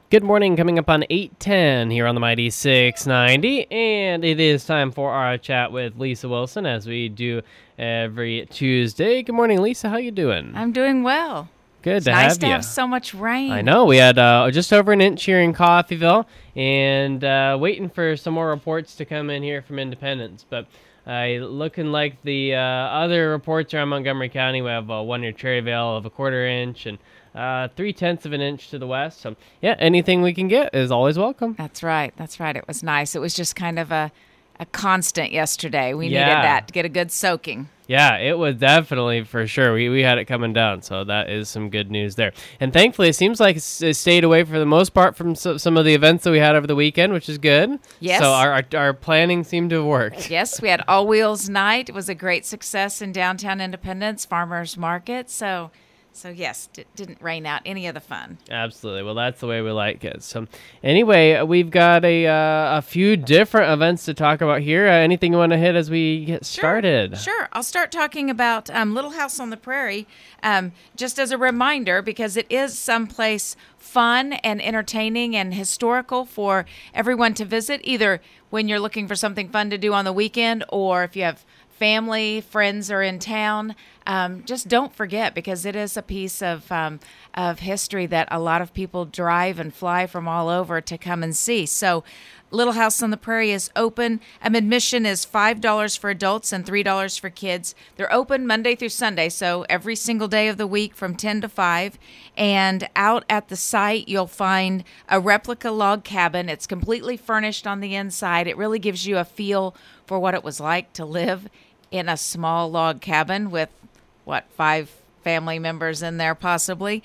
Good morning, coming up on 8:10 here on the Mighty 690, and it is time for our chat with Lisa Wilson, as we do every Tuesday. Good morning, Lisa. How you doing? I'm doing well. Good to nice have to you. have so much rain. I know. We had just over an inch here in Coffeyville, and waiting for some more reports to come in here from Independence, but looking like the other reports around Montgomery County. We have one near Cherryvale of a 1/4 inch, and 3/10 of an inch to the west. So, yeah, anything we can get is always welcome. That's right. It was nice. It was just kind of a constant yesterday. We needed that to get a good soaking. Yeah, it was definitely for sure. We had it coming down, so that is some good news there. And thankfully, it seems like it stayed away for the most part from some of the events that we had over the weekend, which is good. Yes. So our planning seemed to have worked. Yes, we had All Wheels Night. It was a great success in downtown Independence Farmers Market. So yes, it didn't rain out any of the fun. Absolutely. Well, that's the way we like it. So anyway, we've got a few different events to talk about here. Anything you want to hit as we get started? Sure. I'll start talking about Little House on the Prairie, just as a reminder, because it is someplace fun and entertaining and historical for everyone to visit, either when you're looking for something fun to do on the weekend or if you have family, friends are in town. Just don't forget, because it is a piece of history that a lot of people drive and fly from all over to come and see. So Little House on the Prairie is open. Admission is $5 for adults and $3 for kids. They're open Monday through Sunday, so every single day of the week from 10 to 5. And out at the site, you'll find a replica log cabin. It's completely furnished on the inside. It really gives you a feel for what it was like to live in a small log cabin with, 5 family members in there possibly.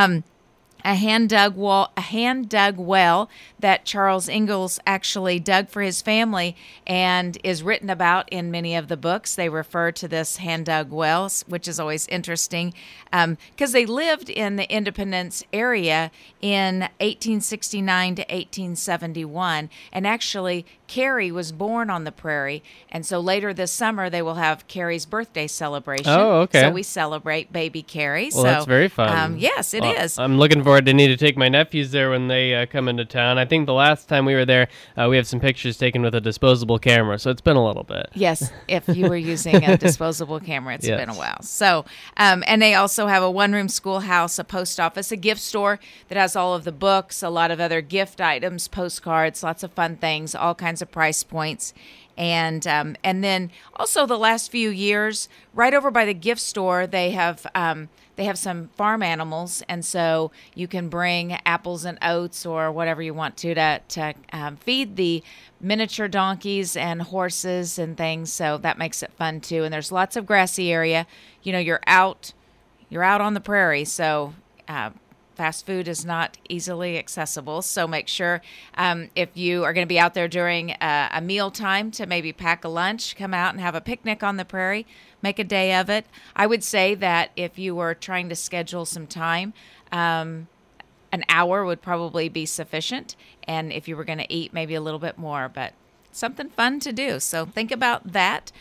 A hand-dug well that Charles Ingalls actually dug for his family and is written about in many of the books. They refer to this hand-dug well, which is always interesting, because they lived in the Independence area in 1869 to 1871, and actually Carrie was born on the prairie, and so later this summer they will have Carrie's birthday celebration. Oh, okay. So we celebrate baby Carrie. Well, that's very fun. Yes, it is. I'm looking forward to need to take my nephews there when they come into town. I think the last time we were there, we have some pictures taken with a disposable camera, so it's been a little bit. Yes, if you were using a disposable camera, it's been a while. So, and they also have a one-room schoolhouse, a post office, a gift store that has all of the books, a lot of other gift items, postcards, lots of fun things, all kinds of price points. And then also the last few years, right over by the gift store, they have some farm animals, and so you can bring apples and oats or whatever you want to feed the miniature donkeys and horses and things. So that makes it fun too. And there's lots of grassy area. You know, you're out on the prairie, so fast food is not easily accessible, so make sure if you are going to be out there during a meal time to maybe pack a lunch, come out and have a picnic on the prairie, make a day of it. I would say that if you were trying to schedule some time, an hour would probably be sufficient, and if you were going to eat, maybe a little bit more, but something fun to do. So think about that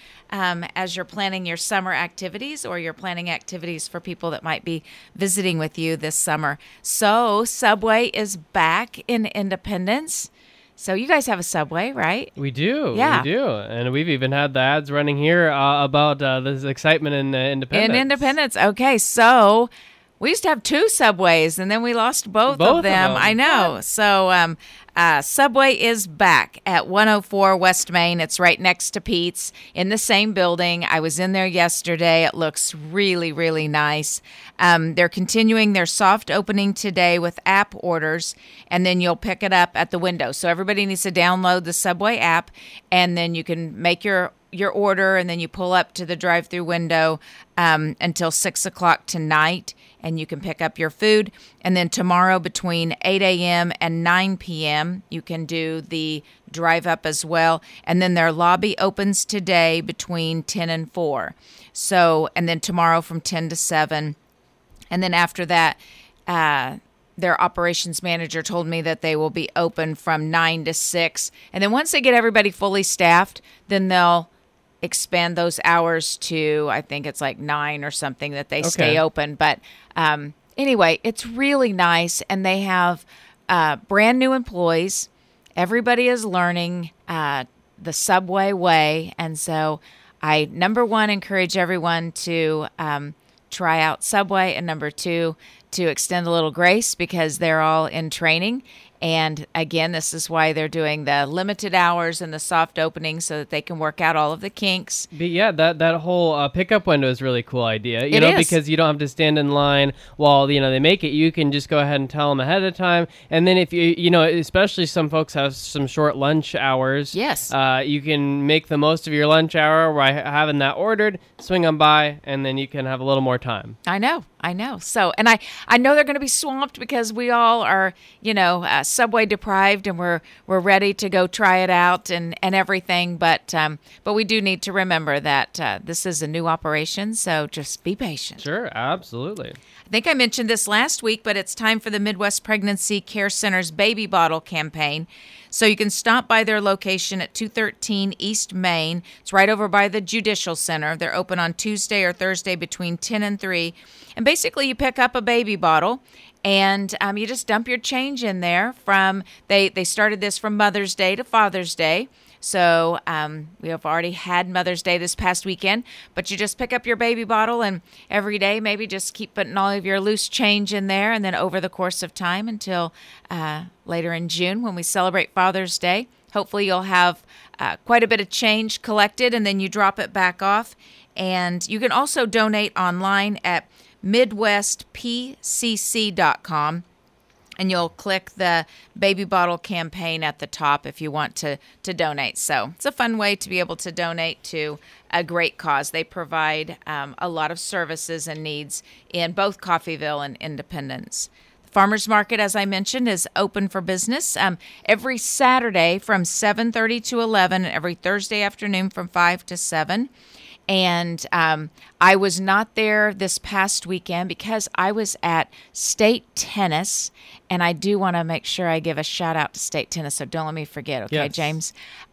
as you're planning your summer activities, or you're planning activities for people that might be visiting with you this summer. So Subway is back in Independence. So you guys have a Subway, right? We do. Yeah. We do. And we've even had the ads running here about this excitement in Independence. In Independence. Okay, so we used to have 2 Subways, and then we lost both of them. I know. What? So Subway is back at 104 West Main. It's right next to Pete's in the same building. I was in there yesterday. It looks really, really nice. They're continuing their soft opening today with app orders, and then you'll pick it up at the window. So everybody needs to download the Subway app, and then you can make your order, and then you pull up to the drive-through window until 6 o'clock tonight, and you can pick up your food. And then tomorrow between 8 a.m. and 9 p.m., you can do the drive up as well. And then their lobby opens today between 10 and 4. So, and then tomorrow from 10 to 7. And then after that, their operations manager told me that they will be open from 9 to 6. And then once they get everybody fully staffed, then they'll expand those hours to, I think it's like 9 or something, that they stay open. But anyway, it's really nice, and they have brand new employees. Everybody is learning the Subway way. And so I, number one, encourage everyone to try out Subway. And number two, to extend a little grace because they're all in training. And again, this is why they're doing the limited hours and the soft opening so that they can work out all of the kinks. But yeah, that whole pickup window is a really cool idea. You It know, is. because you don't have to stand in line while they make it. You can just go ahead and tell them ahead of time. And then if especially some folks have some short lunch hours. Yes. You can make the most of your lunch hour by having that ordered, swing them by, and then you can have a little more time. I know. So, and I know they're going to be swamped because we all are, Subway deprived, and we're ready to go try it out and everything. But we do need to remember that this is a new operation, so just be patient. Sure, absolutely. I think I mentioned this last week, but it's time for the Midwest Pregnancy Care Center's Baby Bottle campaign. So you can stop by their location at 213 East Main. It's right over by the Judicial Center. They're open on Tuesday or Thursday between 10 and 3. And basically you pick up a baby bottle and you just dump your change in there. They started this from Mother's Day to Father's Day. So we have already had Mother's Day this past weekend, but you just pick up your baby bottle and every day maybe just keep putting all of your loose change in there, and then over the course of time until later in June when we celebrate Father's Day, hopefully you'll have quite a bit of change collected, and then you drop it back off. And you can also donate online at MidwestPCC.com. And you'll click the baby bottle campaign at the top if you want to donate. So it's a fun way to be able to donate to a great cause. They provide a lot of services and needs in both Coffeyville and Independence. The Farmers Market, as I mentioned, is open for business every Saturday from 7:30 to 11, and every Thursday afternoon from 5 to 7. And I was not there this past weekend because I was at state tennis, and I do want to make sure I give a shout out to state tennis, so don't let me forget, okay, yes. James?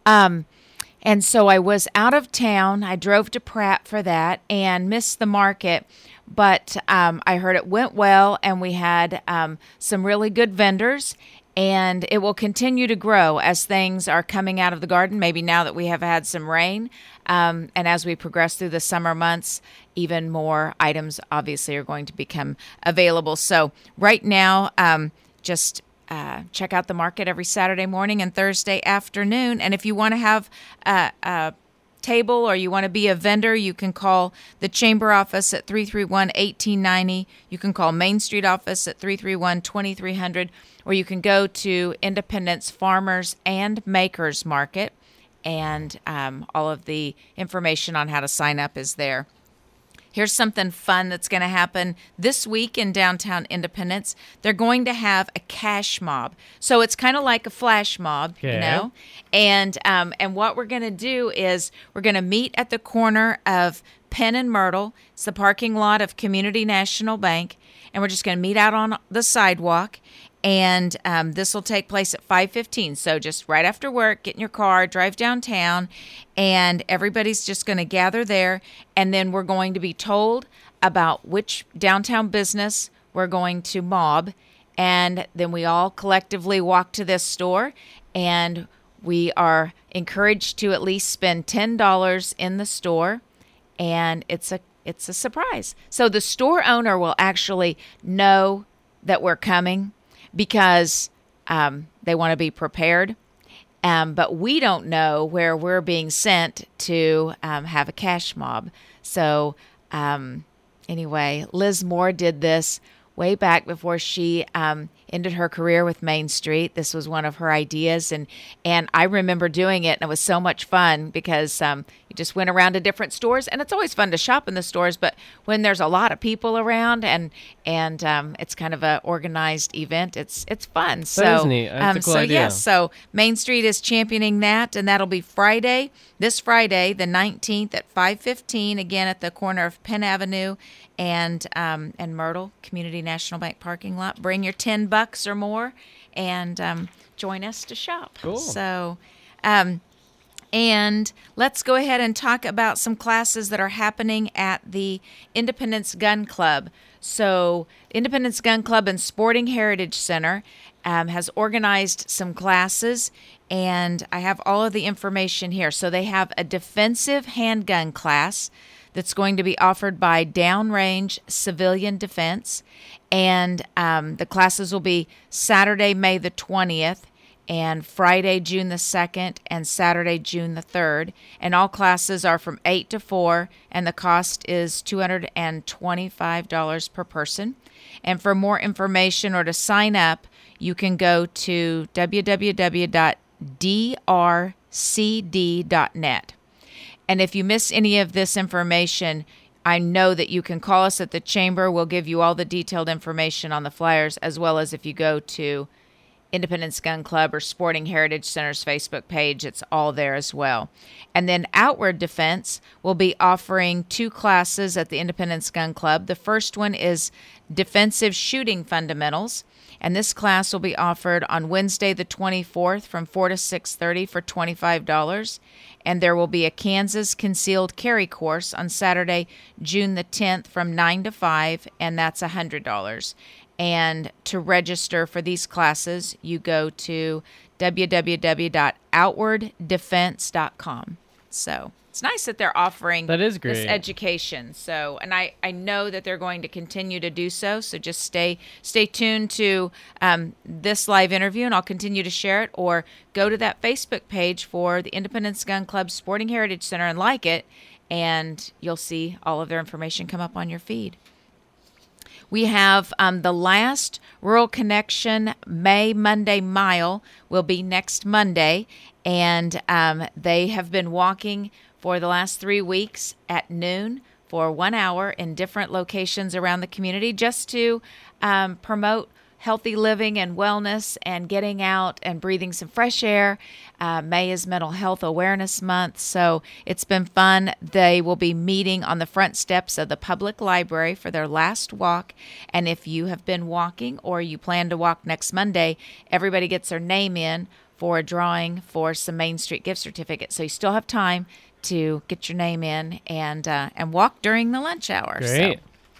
And so I was out of town. I drove to Pratt for that and missed the market, but I heard it went well, and we had some really good vendors. And it will continue to grow as things are coming out of the garden, maybe now that we have had some rain. And as we progress through the summer months, even more items obviously are going to become available. So right now, just check out the market every Saturday morning and Thursday afternoon. And if you want to have a table or you want to be a vendor, you can call the chamber office at 331-1890. You can call Main Street office at 331-2300, or you can go to Independence Farmers and Makers Market, and all of the information on how to sign up is there. Here's something fun that's going to happen this week in downtown Independence. They're going to have a cash mob. So it's kind of like a flash mob, Okay. And what we're going to do is we're going to meet at the corner of Penn and Myrtle. It's the parking lot of Community National Bank. And we're just going to meet out on the sidewalk. And this will take place at 5:15. So just right after work, get in your car, drive downtown, and everybody's just going to gather there. And then we're going to be told about which downtown business we're going to mob. And then we all collectively walk to this store, and we are encouraged to at least spend $10 in the store. And it's a surprise. So the store owner will actually know that we're coming, because they want to be prepared. But we don't know where we're being sent to have a cash mob. So anyway, Liz Moore did this way back before she ended her career with Main Street. This was one of her ideas, and I remember doing it, and it was so much fun because you just went around to different stores, and it's always fun to shop in the stores, but when there's a lot of people around and it's kind of a organized event, it's fun. That is neat. That's a cool idea. Yes, so Main Street is championing that, and that'll be this Friday, the 19th at 5:15, again at the corner of Penn Avenue and Myrtle Community National Bank parking lot. Bring your $10 or more and join us to shop. Cool. So And let's go ahead and talk about some classes that are happening at the Independence Gun Club. So, Independence Gun Club and Sporting Heritage Center has organized some classes, and I have all of the information here. So, they have a defensive handgun class that's going to be offered by Downrange Civilian Defense, and the classes will be Saturday, May the 20th, and Friday, June the 2nd, and Saturday, June the 3rd. And all classes are from 8 to 4, and the cost is $225 per person. And for more information or to sign up, you can go to www.drcd.net. And if you miss any of this information, I know that you can call us at the Chamber. We'll give you all the detailed information on the flyers, as well as if you go to Independence Gun Club or Sporting Heritage Center's Facebook page, it's all there as well. And then Outward Defense will be offering 2 classes at the Independence Gun Club. The first one is Defensive Shooting Fundamentals, and this class will be offered on Wednesday the 24th from 4 to 6:30 for $25. And there will be a Kansas Concealed Carry course on Saturday, June the 10th from 9 to 5, and that's $100. And to register for these classes, you go to www.outwarddefense.com. So it's nice that they're offering That is great. this education. So, and I know that they're going to continue to do so. So just stay tuned to this live interview, and I'll continue to share it. Or go to that Facebook page for the Independence Gun Club Sporting Heritage Center and like it, and you'll see all of their information come up on your feed. We have the last Rural Connection May Monday Mile will be next Monday, and they have been walking for the last 3 weeks at noon for 1 hour in different locations around the community just to promote healthy living and wellness and getting out and breathing some fresh air. May is Mental Health Awareness Month, so it's been fun. They will be meeting on the front steps of the public library for their last walk. And if you have been walking or you plan to walk next Monday, everybody gets their name in for a drawing for some Main Street gift certificates. So you still have time to get your name in and walk during the lunch hour. Great. So.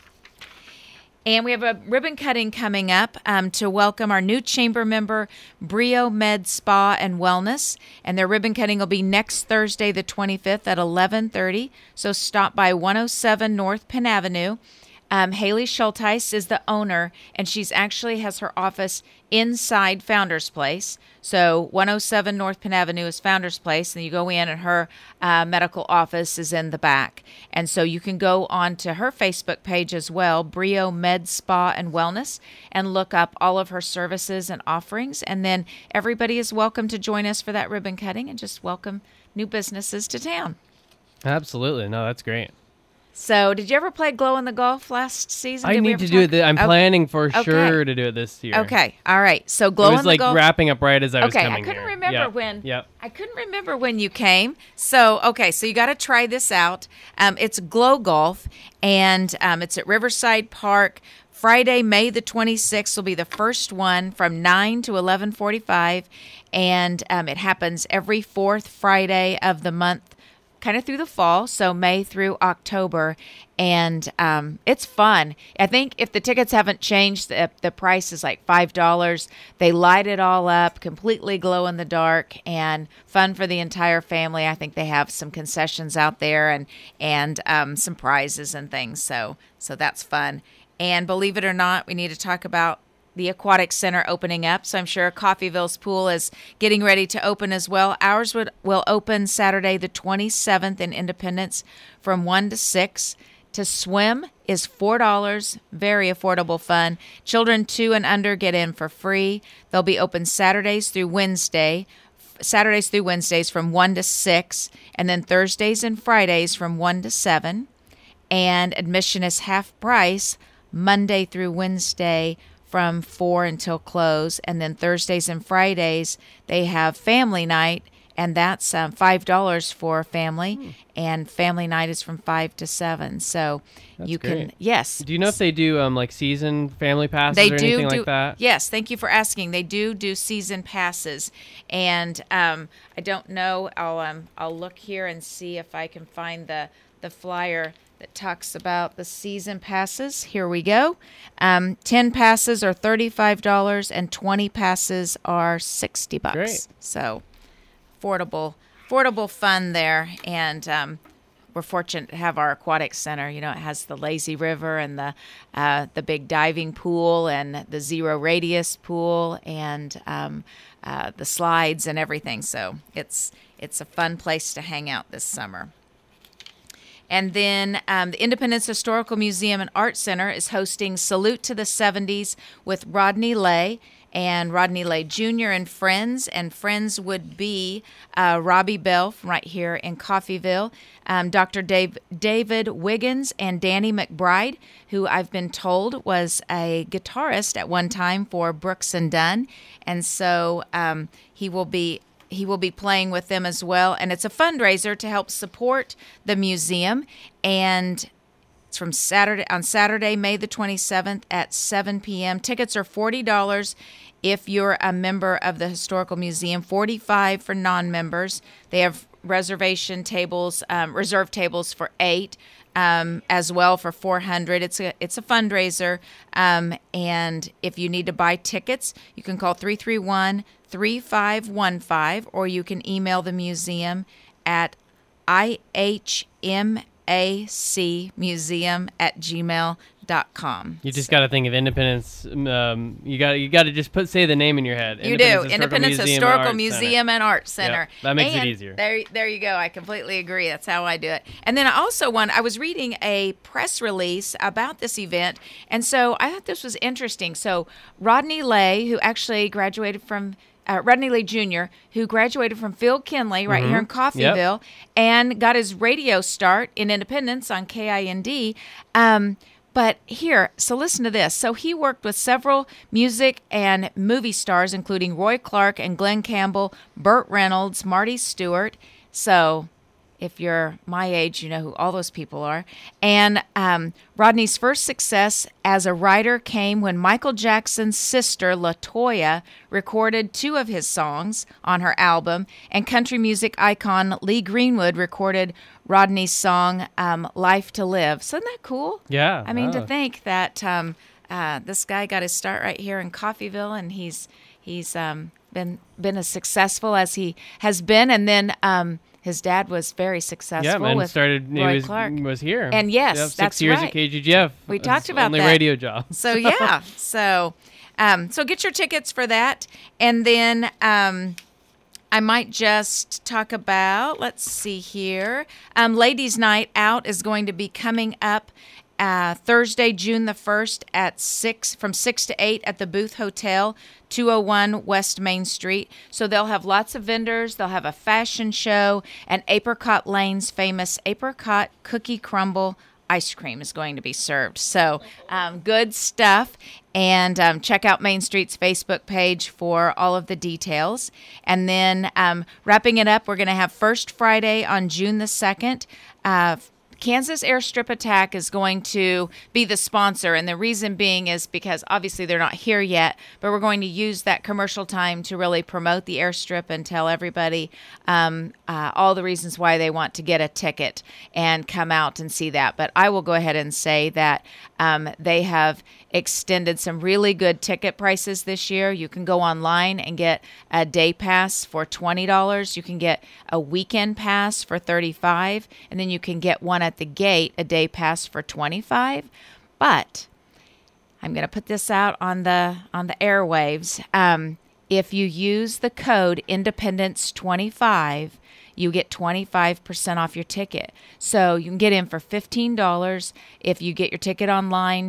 And we have a ribbon cutting coming up to welcome our new chamber member, Brio Med Spa and Wellness. And their ribbon cutting will be next Thursday, the 25th at 11:30. So stop by 107 North Penn Avenue. Haley Schulteis is the owner, and she's actually has her office inside Founders Place. So 107 North Penn Avenue is Founders Place, and you go in, and her medical office is in the back. And so you can go on to her Facebook page as well, Brio Med Spa and Wellness, and look up all of her services and offerings. And then everybody is welcome to join us for that ribbon cutting and just welcome new businesses to town. Absolutely. No, that's great. So, did you ever play Glow in the Golf last season? I need to do it. I'm planning for sure to do it this year. Okay, all right. So, Glow in the Golf. It was like wrapping up right as I was coming here. I couldn't remember when. Yep. I couldn't remember when you came. So, so you got to try this out. It's Glow Golf, and it's at Riverside Park. Friday, May the 26th will be the first one from 9 to 11:45, and it happens every fourth Friday of the month, kind of through the fall, so May through October, and it's fun. I think if the tickets haven't changed, the price is like $5. They light it all up, completely glow in the dark, and fun for the entire family. I think they have some concessions out there and some prizes and things, so that's fun. And believe it or not, we need to talk about the Aquatic Center opening up. So I'm sure Coffeyville's pool is getting ready to open as well. Ours will open Saturday the 27th in Independence from 1 to 6. To swim is $4, very affordable fun. Children 2 and under get in for free. They'll be open Saturdays through Wednesdays from 1 to 6, and then Thursdays and Fridays from 1 to 7. And admission is half price Monday through Wednesday from 4 until close, and then Thursdays and Fridays they have family night, and that's $5 for family, and family night is from 5 to 7. So That's you great. can, yes. Do you know if they do like season family passes They or do anything do, like that? yes, thank you for asking. They do season passes, and I don't know. I'll look here and see if I can find the flyer that talks about the season passes. Here we go. 10 passes are $35, and 20 passes are $60. Great. So affordable fun there, and we're fortunate to have our aquatic center. You know, it has the lazy river and the big diving pool and the zero radius pool and the slides and everything. So it's a fun place to hang out this summer. And then the Independence Historical Museum and Art Center is hosting Salute to the 70s with Rodney Lay and Rodney Lay Jr. and friends. And friends would be Robbie Bell from right here in Coffeyville, Dr. David Wiggins, and Danny McBride, who I've been told was a guitarist at one time for Brooks and Dunn. And so he will be playing with them as well, and it's a fundraiser to help support the museum. And it's from Saturday, May the 27th at 7 p.m. Tickets are $40 if you're a member of the Historical Museum, $45 for non-members. They have reservation tables, reserved tables for 8. As well for $400. It's a fundraiser, and if you need to buy tickets, you can call 331-3515, or you can email the museum at ihmacmuseum@gmail.com. You just got to think of Independence. You got to just say the name in your head. You do. Independence Historical Museum and Art Center. Yep, that makes it easier. There you go. I completely agree. That's how I do it. And then I was reading a press release about this event, and so I thought this was interesting. So Rodney Lay, who actually graduated from Rodney Lay Jr., who graduated from Phil Kinley right here in Coffeyville, and got his radio start in Independence on KIND. But here, so listen to this. So he worked with several music and movie stars, including Roy Clark and Glenn Campbell, Burt Reynolds, Marty Stewart. So if you're my age, you know who all those people are. And Rodney's first success as a writer came when Michael Jackson's sister, LaToya, recorded 2 of his songs on her album, and country music icon Lee Greenwood recorded Rodney's song, Life to Live. So isn't that cool? Yeah. I mean, to think that this guy got his start right here in Coffeyville, and he's been as successful as he has been. And then his dad was very successful with Roy Clark. Was here. And yes, yep, 6 that's years right. at KGGF. We talked about only that. Radio job. So yeah, so get your tickets for that, and then I might just talk about. Let's see here. Ladies' Night Out is going to be coming up Thursday, June the 1st from 6 to 8 at the Booth Hotel, 201 West Main Street. So they'll have lots of vendors. They'll have a fashion show, and Apricot Lane's famous apricot cookie crumble ice cream is going to be served. So good stuff. And check out Main Street's Facebook page for all of the details. And then wrapping it up, we're going to have First Friday on June the 2nd. Kansas Airstrip Attack is going to be the sponsor, and the reason being is because obviously they're not here yet, but we're going to use that commercial time to really promote the airstrip and tell everybody all the reasons why they want to get a ticket and come out and see that. But I will go ahead and say that they have extended some really good ticket prices this year. You can go online and get a day pass for $20. You can get a weekend pass for $35, and then you can get one at the gate, a day pass for $25. But I'm going to put this out on the airwaves. If you use the code Independence25, you get 25% off your ticket. So you can get in for $15. If you get your ticket online,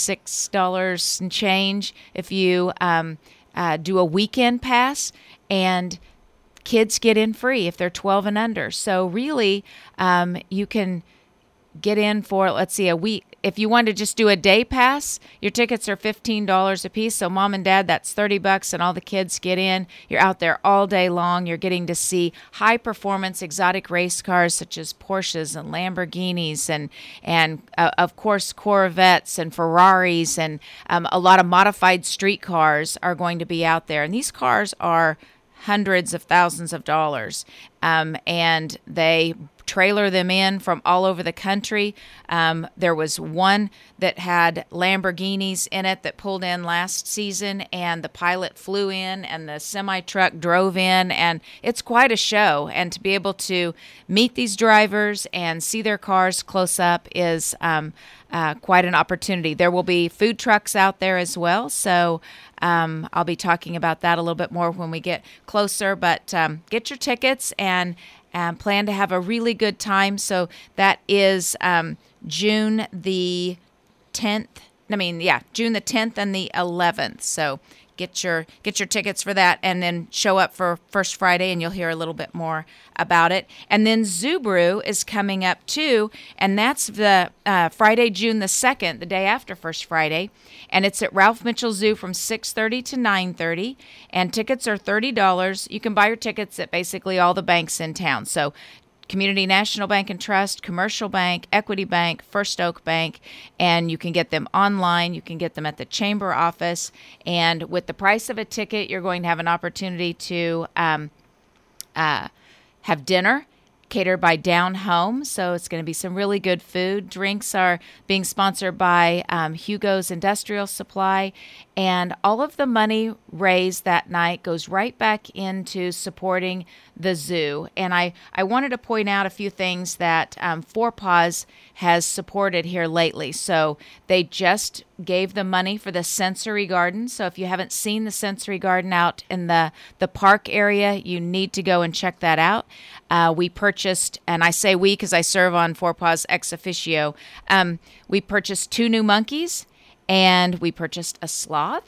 $26 and change. If you do a weekend pass, and kids get in free if they're 12 and under. So really, you can get in for, let's see, a week. If you want to just do a day pass, your tickets are $15 a piece. So mom and dad, that's $30, and all the kids get in. You're out there all day long. You're getting to see high performance exotic race cars such as Porsches and Lamborghinis and of course Corvettes and Ferraris, and a lot of modified street cars are going to be out there. And these cars are hundreds of thousands of dollars, and they trailer them in from all over the country. There was one that had Lamborghinis in it that pulled in last season, and the pilot flew in and the semi-truck drove in, and it's quite a show. And to be able to meet these drivers and see their cars close up is quite an opportunity. There will be food trucks out there as well, so I'll be talking about that a little bit more when we get closer, but get your tickets and plan to have a really good time. So that is June the 10th. June the 10th and the 11th. So get your tickets for that, and then show up for First Friday, and you'll hear a little bit more about it. And then Zoo Brew is coming up too, and that's the Friday, June the 2nd, the day after First Friday, and it's at Ralph Mitchell Zoo from 6:30 to 9:30, and tickets are $30. You can buy your tickets at basically all the banks in town. So Community National Bank and Trust, Commercial Bank, Equity Bank, First Oak Bank, and you can get them online. You can get them at the chamber office, and with the price of a ticket, you're going to have an opportunity to have dinner catered by Down Home. So it's going to be some really good food. Drinks are being sponsored by Hugo's Industrial Supply. And all of the money raised that night goes right back into supporting the zoo. And I wanted to point out a few things that Four Paws has supported here lately. So they just gave the money for the sensory garden. So if you haven't seen the sensory garden out in the park area, you need to go and check that out. We purchased, and I say we because I serve on Four Paws ex officio, we purchased 2 new monkeys, and we purchased a sloth.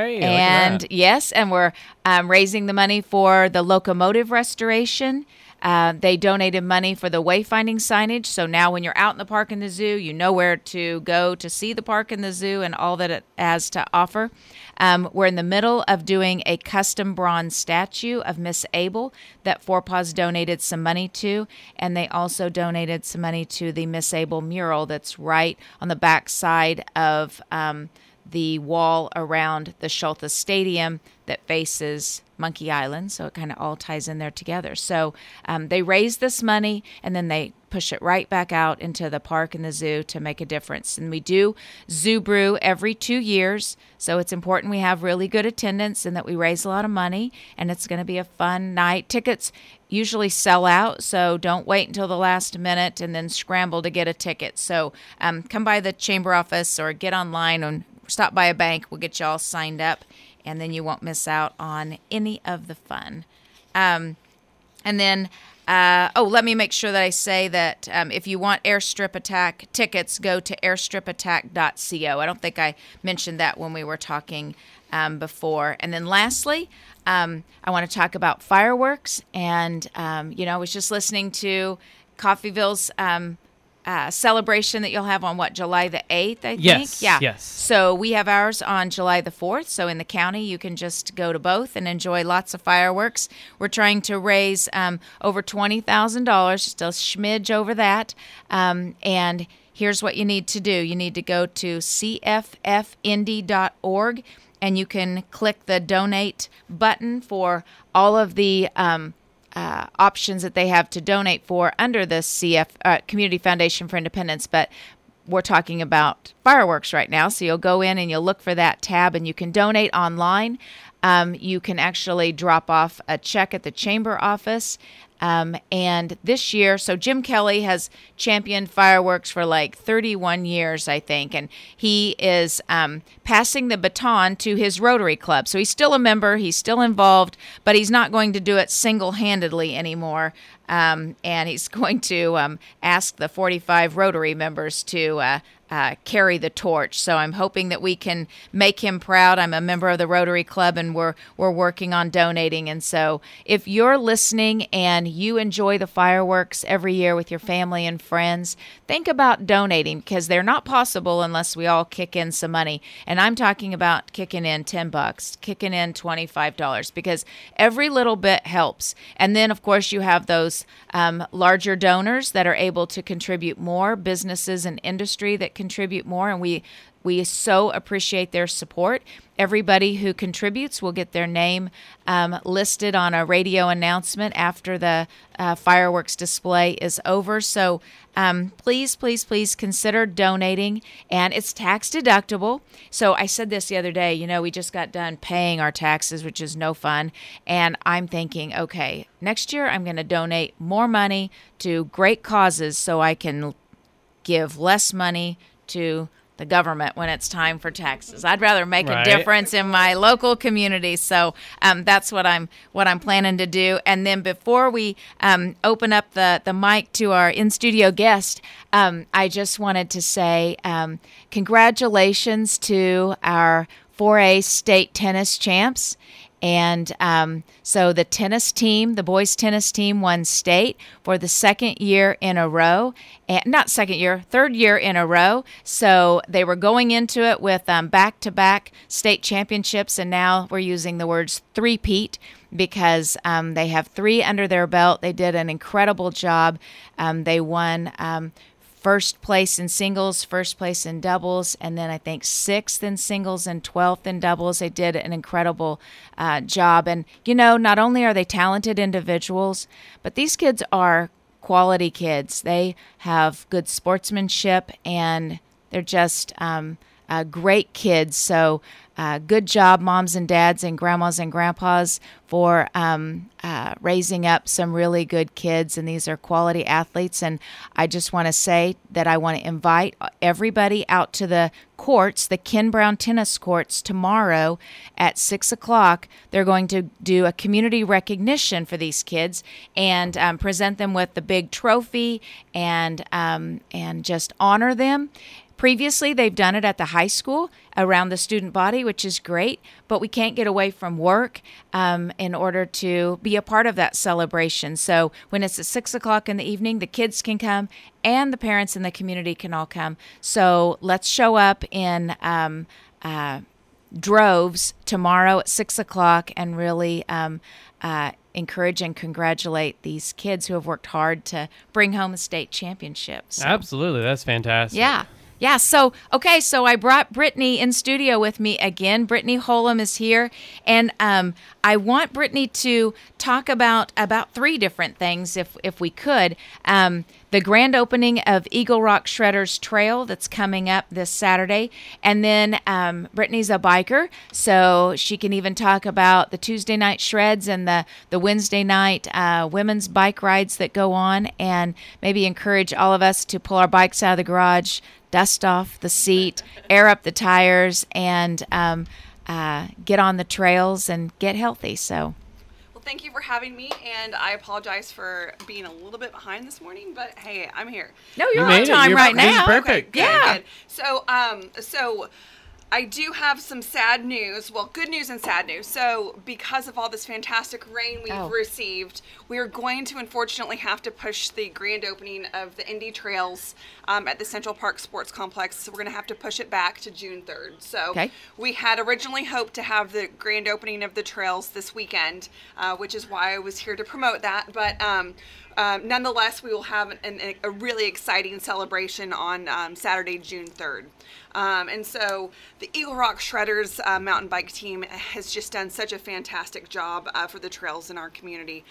And yes, and we're raising the money for the locomotive restoration. They donated money for the wayfinding signage. So now when you're out in the park and the zoo, you know where to go to see the park and the zoo and all that it has to offer. We're in the middle of doing a custom bronze statue of Miss Abel that Four Paws donated some money to. And they also donated some money to the Miss Abel mural that's right on the back side of the wall around the Schultes Stadium that faces Monkey Island. So it kind of all ties in there together. So they raise this money, and then they push it right back out into the park and the zoo to make a difference. And we do Zoo Brew every 2 years. So it's important we have really good attendance and that we raise a lot of money. And it's going to be a fun night. Tickets usually sell out, so don't wait until the last minute and then scramble to get a ticket. So come by the chamber office or get online and stop by a bank. We'll get you all signed up, and then you won't miss out on any of the fun. And then, let me make sure that I say that if you want Airstrip Attack tickets, go to airstripattack.co. I don't think I mentioned that when we were talking before. And then lastly, I want to talk about fireworks. And, I was just listening to Coffeyville's celebration that you'll have on July the 8th, I think? Yes. So we have ours on July the 4th. So in the county, you can just go to both and enjoy lots of fireworks. We're trying to raise over $20,000, just a smidge over that. And here's what you need to do. You need to go to cffindy.org, and you can click the donate button for all of the options that they have to donate for under the Community Foundation for Independence, but we're talking about fireworks right now. So you'll go in and you'll look for that tab, and you can donate online. You can actually drop off a check at the chamber office. And this year, so Jim Kelly has championed fireworks for like 31 years, I think, and he is passing the baton to his Rotary Club. So he's still a member, he's still involved, but he's not going to do it single-handedly anymore. and he's going to ask the 45 Rotary members to carry the torch. So I'm hoping that we can make him proud. I'm a member of the Rotary Club, and we're working on donating. And so if you're listening and you enjoy the fireworks every year with your family and friends, think about donating, because they're not possible unless we all kick in some money. And I'm talking about kicking in $10, kicking in $25, because every little bit helps. And then, of course, you have those larger donors that are able to contribute more, businesses and industry that contribute more, and we so appreciate their support. Everybody who contributes will get their name listed on a radio announcement after the fireworks display is over. So please, please, please consider donating, and it's tax deductible. So I said this the other day, we just got done paying our taxes, which is no fun. And I'm thinking, okay, next year I'm going to donate more money to great causes so I can give less money to the government when it's time for taxes. I'd rather make a difference in my local community. So that's what I'm planning to do. And then before we open up the mic to our in-studio guest, I just wanted to say congratulations to our 4A state tennis champs. And so the tennis team, the boys tennis team, won state for the second year in a row. Third year in a row. So they were going into it with back-to-back state championships, and now we're using the words three-peat because they have 3 under their belt. They did an incredible job. They won first place in singles, first place in doubles, and then I think 6th in singles and 12th in doubles. They did an incredible job. And, not only are they talented individuals, but these kids are quality kids. They have good sportsmanship, and they're just great kids. So good job, moms and dads and grandmas and grandpas, for raising up some really good kids. And these are quality athletes. And I just want to say that I want to invite everybody out to the courts, the Ken Brown tennis courts, tomorrow at 6 o'clock. They're going to do a community recognition for these kids and present them with the big trophy and just honor them. Previously, they've done it at the high school around the student body, which is great, but we can't get away from work in order to be a part of that celebration. So when it's at 6 o'clock in the evening, the kids can come and the parents in the community can all come. So let's show up in droves tomorrow at 6 o'clock and really encourage and congratulate these kids who have worked hard to bring home a state championship. So. Absolutely. That's fantastic. Yeah. So I brought Brittany in studio with me again. Brittany Holum is here, and I want Brittany to talk about 3 different things, if we could. The grand opening of Eagle Rock Shredders Trail that's coming up this Saturday, and then Brittany's a biker, so she can even talk about the Tuesday night shreds and the Wednesday night women's bike rides that go on, and maybe encourage all of us to pull our bikes out of the garage, dust off the seat, air up the tires, and get on the trails and get healthy. So. Well, thank you for having me, and I apologize for being a little bit behind this morning, but hey, I'm here. No, you're on time right now. Perfect. Okay, yeah. Good. So I do have some sad news. Well, good news and sad news. So because of all this fantastic rain we've received, we are going to unfortunately have to push the grand opening of the Indy Trails at the Central Park Sports Complex. So we're going to have to push it back to June 3rd. So we had originally hoped to have the grand opening of the trails this weekend, which is why I was here to promote that. But nonetheless, we will have a really exciting celebration on Saturday, June 3rd. And so the Eagle Rock Shredders mountain bike team has just done such a fantastic job for the trails in our community.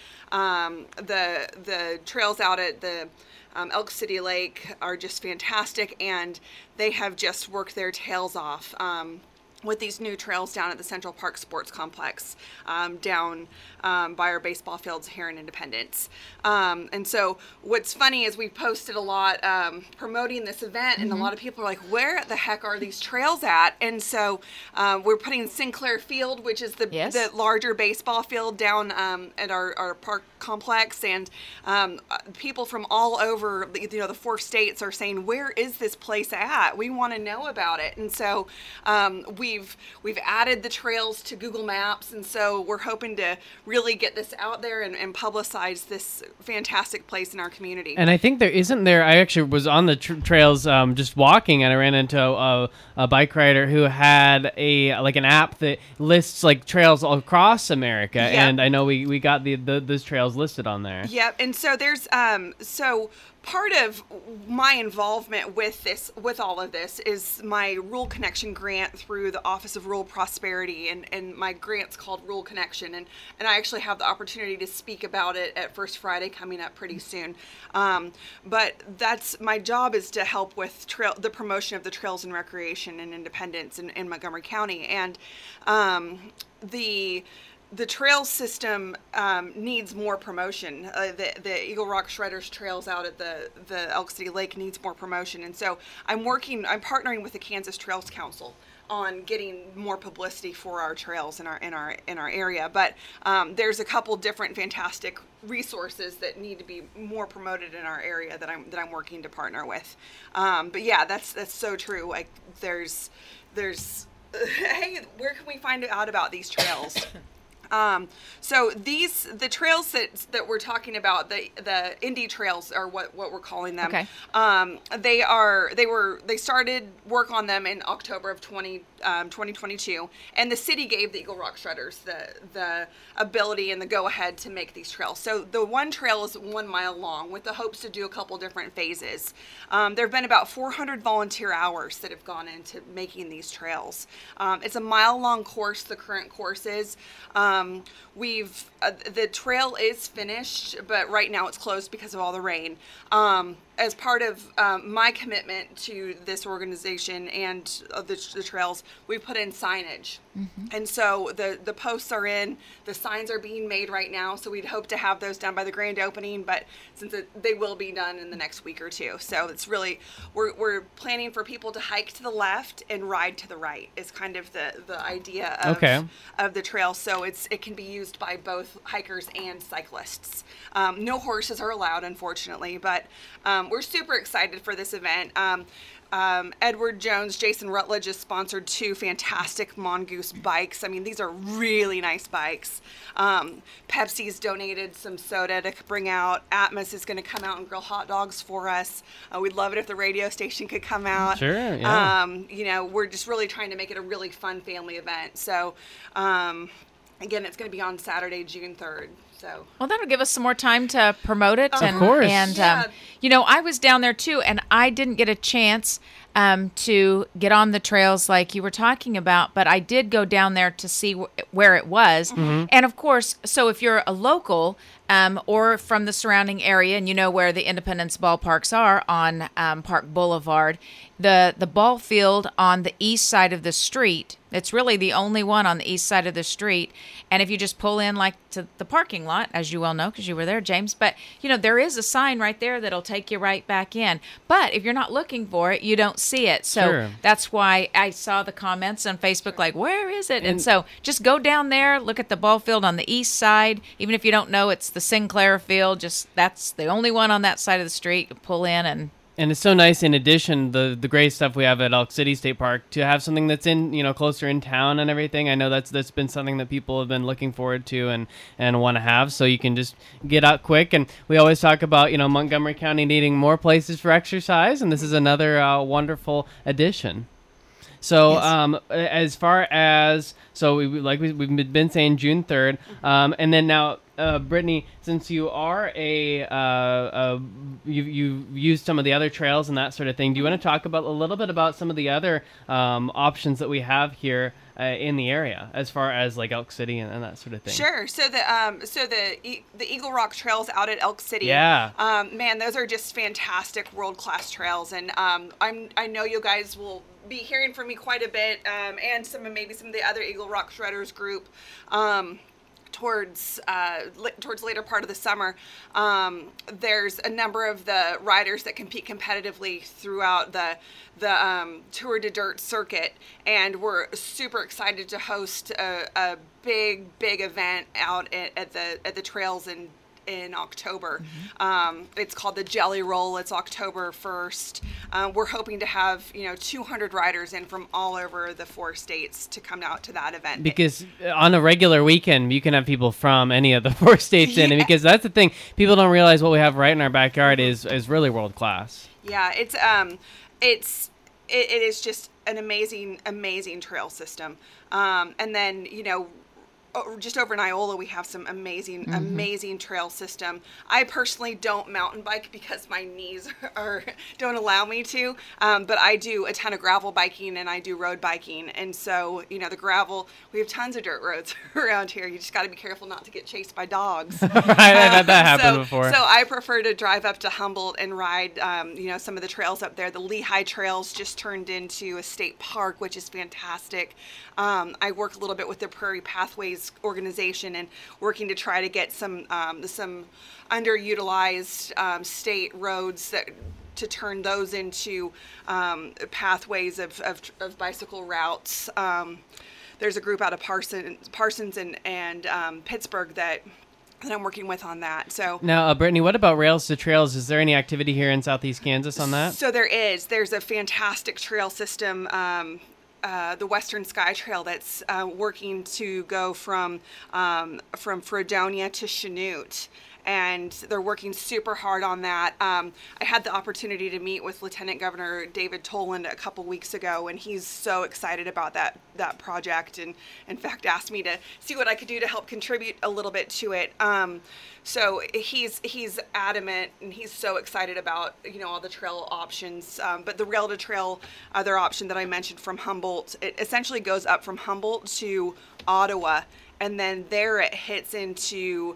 The trails out at the Elk City Lake are just fantastic, and they have just worked their tails off with these new trails down at the Central Park Sports Complex, down by our baseball fields here in Independence. And so what's funny is we've posted a lot promoting this event, and a lot of people are like, where the heck are these trails at? And so we're putting Sinclair Field, which is the larger baseball field, down at our park complex, and people from all over the 4 states are saying, where is this place at? We want to know about it. And so we've added the trails to Google Maps, and so we're hoping to really get this out there and publicize this fantastic place in our community. And I think I actually was on the trails just walking, and I ran into a bike rider who had an app that lists like trails all across America. Yep. And I know we got those trails listed on there. Yep. And so there's so part of my involvement with all of this is my Rural Connection grant through the Office of Rural Prosperity, and my grant's called Rural Connection, and I actually have the opportunity to speak about it at First Friday coming up pretty soon. But that's my job, is to help with the promotion of the trails and recreation and independence in Montgomery County, and the trail system needs more promotion. The Eagle Rock Shredders trails out at the Elk City Lake needs more promotion, and so I'm partnering with the Kansas Trails Council on getting more publicity for our trails in our area. But there's a couple different fantastic resources that need to be more promoted in our area that I'm working to partner with. But yeah, that's so true. Like there's hey, where can we find out about these trails? So the trails that we're talking about, the Indy trails are what we're calling them. Okay. They started work on them in October of 2022, and the city gave the Eagle Rock Shredders the ability and the go ahead to make these trails. So the one trail is 1 mile long, with the hopes to do a couple different phases. There have been about 400 volunteer hours that have gone into making these trails. It's a mile long course. The current course is. The trail is finished, but right now it's closed because of all the rain. As part of my commitment to this organization and the trails, we put in signage. Mm-hmm. And so the posts are in, the signs are being made right now, so we'd hope to have those done by the grand opening, but since they will be done in the next week or two. So it's really, we're planning for people to hike to the left and ride to the right is kind of the idea of the trail. So it can be used by both hikers and cyclists. No horses are allowed, unfortunately, but we're super excited for this event. Edward Jones, Jason Rutledge has sponsored 2 fantastic Mongoose bikes. I mean, these are really nice bikes. Pepsi's donated some soda to bring out. Atmos is going to come out and grill hot dogs for us. We'd love it if the radio station could come out. Sure, yeah. We're just really trying to make it a really fun family event. So, again, it's going to be on Saturday, June 3rd. So. Well, that'll give us some more time to promote it. Of course. And, I was down there too, and I didn't get a chance to get on the trails like you were talking about, but I did go down there to see where it was. Mm-hmm. And of course, so if you're a local or from the surrounding area and you know where the Independence ballparks are on Park Boulevard, the ball field on the east side of the street, it's really the only one on the east side of the street. And if you just pull in like to the parking lot, as you well know because you were there, James, but there is a sign right there that'll take you right back in. But if you're not looking for it, you don't see it. So Sure. That's why I saw the comments on Facebook like, where is it? And so just go down there, look at the ball field on the east side. Even if you don't know it's the Sinclair field, that's the only one on that side of the street. You pull in And it's so nice, in addition, the great stuff we have at Elk City State Park, to have something that's closer in town and everything. I know that's been something that people have been looking forward to and want to have, so you can just get out quick. And we always talk about, Montgomery County needing more places for exercise, and this is another wonderful addition. So yes. As far as, we've been saying June 3rd, and then now, Brittany, since you are you've used some of the other trails and that sort of thing, do you want to talk a little bit about some of the other options that we have here in the area, as far as like Elk City and that sort of thing? Sure. So the Eagle Rock trails out at Elk City. Yeah. Man, those are just fantastic world-class trails, and I know you guys will be hearing from me quite a bit, and maybe some of the other Eagle Rock Shredders group. Towards later part of the summer, there's a number of the riders that compete competitively throughout the Tour de Dirt circuit, and we're super excited to host a big event out at the trails in October. It's called the Jelly Roll. It's October 1st. We're hoping to have 200 riders in from all over the 4 states to come out to that event. Because on a regular weekend, you can have people from any of the 4 states in, and because that's the thing, people don't realize what we have right in our backyard is really world class. Yeah, it is just an amazing trail system. And then, just over in Iola, we have some amazing trail system. I personally don't mountain bike because my knees don't allow me to, but I do a ton of gravel biking and I do road biking. And so, the gravel, we have tons of dirt roads around here. You just got to be careful not to get chased by dogs. I've had that happen before. So I prefer to drive up to Humboldt and ride, some of the trails up there. The Lehigh Trails just turned into a state park, which is fantastic. I work a little bit with the Prairie Pathways organization and working to try to get some underutilized state roads to turn those into pathways of bicycle routes. There's a group out of Parsons and Pittsburgh that I'm working with on that. So now, Brittany, what about Rails to Trails? Is there any activity here in Southeast Kansas on that? So there's a fantastic trail system. The Western Sky Trail that's working to go from Fredonia to Chanute, and they're working super hard on that. I had the opportunity to meet with Lieutenant Governor David Toland a couple weeks ago, and he's so excited about that project, and in fact asked me to see what I could do to help contribute a little bit to it. So he's adamant, and he's so excited about all the trail options. But the Rail to Trail other option that I mentioned from Humboldt, it essentially goes up from Humboldt to Ottawa, and then there it hits into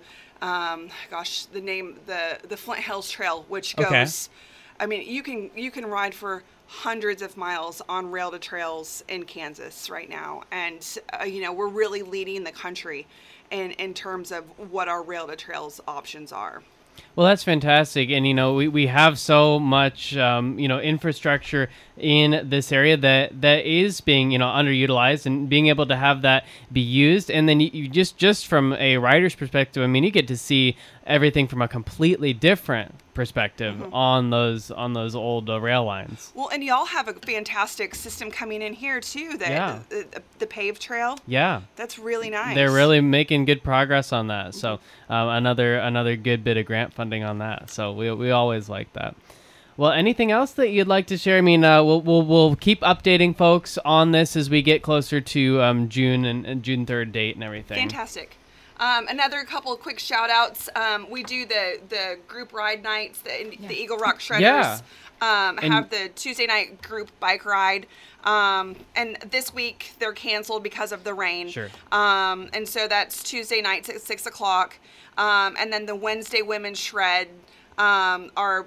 the Flint Hills Trail, which goes. Okay. I mean, you can ride for hundreds of miles on Rail to Trails in Kansas right now, and we're really leading the country in terms of what our Rail to Trails options are. Well, that's fantastic. And, we have so much, infrastructure in this area that is being, underutilized, and being able to have that be used. And then you just from a rider's perspective, I mean, you get to see everything from a completely different perspective on those old rail lines. Well, and y'all have a fantastic system coming in here too. The paved trail. Yeah, that's really nice. They're really making good progress on that. So another good bit of grant funding on that. So we always like that. Well, anything else that you'd like to share? I mean, we'll keep updating folks on this as we get closer to June and June 3rd date and everything. Fantastic. Another couple of quick shout outs. We do the group ride nights, the Eagle Rock Shredders have the Tuesday night group bike ride. And this week they're canceled because of the rain. Sure. And so that's Tuesday nights at 6:00. And then the Wednesday women's shred are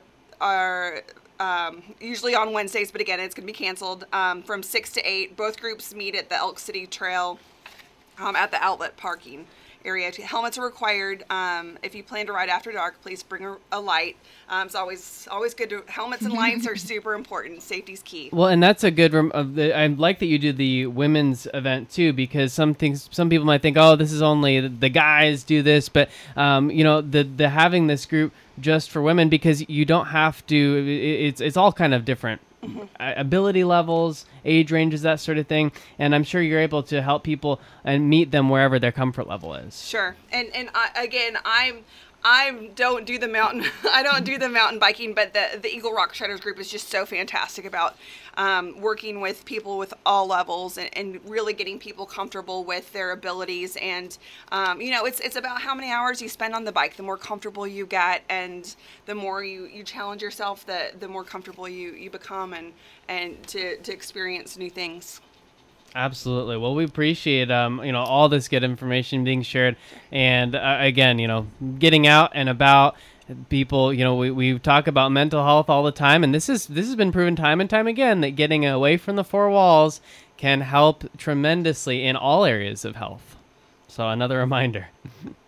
usually on Wednesdays, but again, it's going to be canceled from 6 to 8. Both groups meet at the Elk City Trail at the outlet parking area. Helmets are required. If you plan to ride after dark, please bring a light. It's always good to. Helmets and lights are super important. Safety's key. Well, and that's a good. I like that you do the women's event too, because some people might think, oh, this is only the guys do this, but the having this group just for women, because you don't have to. It's all kind of different. Ability levels, age ranges, that sort of thing, and I'm sure you're able to help people and meet them wherever their comfort level is. Sure, and I don't do the mountain. I don't do the mountain biking, but the Eagle Rock Shredders group is just so fantastic about working with people with all levels and really getting people comfortable with their abilities. And it's about how many hours you spend on the bike. The more comfortable you get, and the more you challenge yourself, the more comfortable you become, and to experience new things. Absolutely. Well, we appreciate all this good information being shared, and again, getting out and about. People, we talk about mental health all the time, and this has been proven time and time again that getting away from the 4 walls can help tremendously in all areas of health. So another reminder.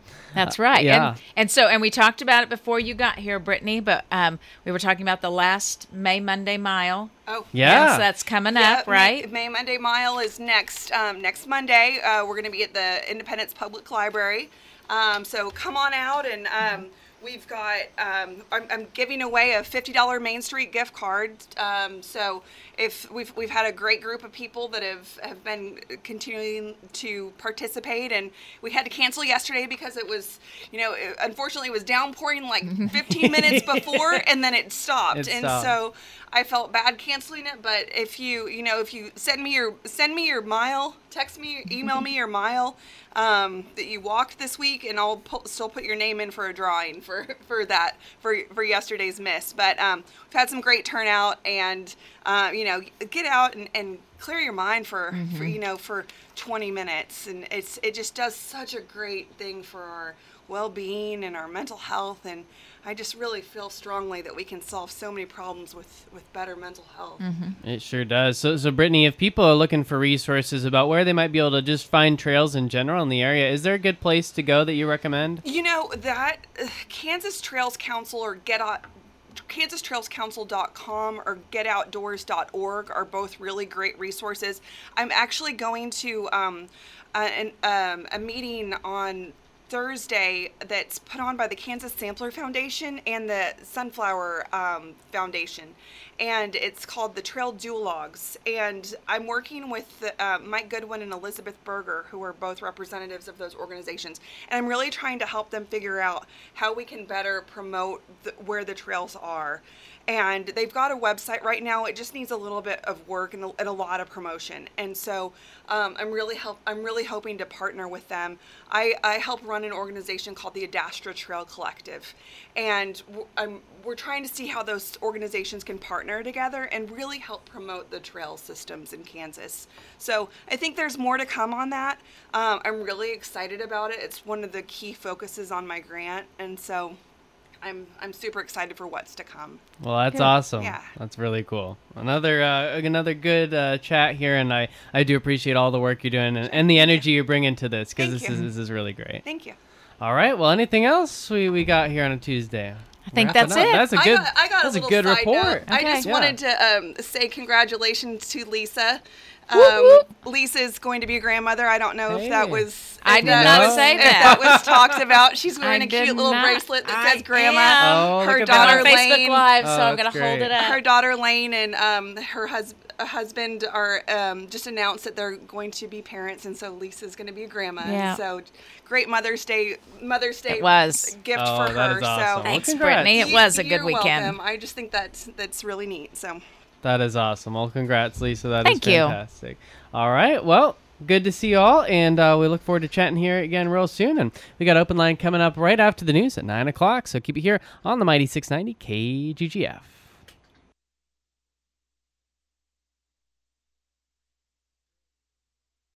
That's right. Yeah. And we talked about it before you got here, Brittany, but we were talking about the last May Monday Mile. Oh, Yeah. So that's coming up, right? May Monday Mile is next Monday. We're going to be at the Independence Public Library. So come on out, and we've got, I'm giving away a $50 Main Street gift card. So if we've had a great group of people that have been continuing to participate, and we had to cancel yesterday because it was, unfortunately it was downpouring like 15 minutes before, and then it stopped. So I felt bad canceling it, but if you send me your mile, text me, email me your mile that you walked this week, and I'll still put your name in for a drawing for yesterday's miss. But we've had some great turnout, and get out and clear your mind for 20 minutes, and it just does such a great thing for our well-being and our mental health, and I just really feel strongly that we can solve so many problems with better mental health. It sure does. So Brittany, if people are looking for resources about where they might be able to just find trails in general in the area, is there a good place to go that you recommend? That Kansas Trails Council or KansasTrailsCouncil.com or GetOutdoors.org are both really great resources. I'm actually going to a meeting on Thursday that's put on by the Kansas Sampler Foundation and the Sunflower Foundation, and it's called the Trail Duologues, and I'm working with Mike Goodwin and Elizabeth Berger, who are both representatives of those organizations, and I'm really trying to help them figure out how we can better promote where the trails are. And they've got a website right now. It just needs a little bit of work and a lot of promotion. And so I'm really hoping to partner with them. I help run an organization called the Adastra Trail Collective, and we're trying to see how those organizations can partner together and really help promote the trail systems in Kansas. So I think there's more to come on that. I'm really excited about it. It's one of the key focuses on my grant, and so I'm super excited for what's to come. Well, that's awesome. Yeah. That's really cool. Another good chat here, and I do appreciate all the work you're doing and the energy you're bringing to this, because this is really great. Thank you. All right. Well, anything else we got here on a Tuesday? I think that's it. That's a good. I got that's a a little good side report. note. I just wanted to say congratulations to Lisa. Lisa's going to be a grandmother. I don't know if that was. I did not say if that. was talked about. She's wearing I a cute did little not. bracelet that says I Grandma. am. Oh, Her look at daughter that. Facebook Lane. Live, so Oh, I'm going that's to hold great. it up. Her daughter Lane and her husband are just announced that they're going to be parents, and so Lisa's going to be a grandma. Yeah. So great Mother's Day It was. gift Oh, for that her. is awesome. So Thanks, congrats. Brittany. It was a good You're weekend. welcome. I just think that's really neat. So That is awesome. Well, congrats, Lisa. That Thank is you. fantastic. All right. Well, good to see you all, and we look forward to chatting here again real soon. And we got Open Line coming up right after the news at 9 o'clock, so keep it here on the Mighty 690 KGGF.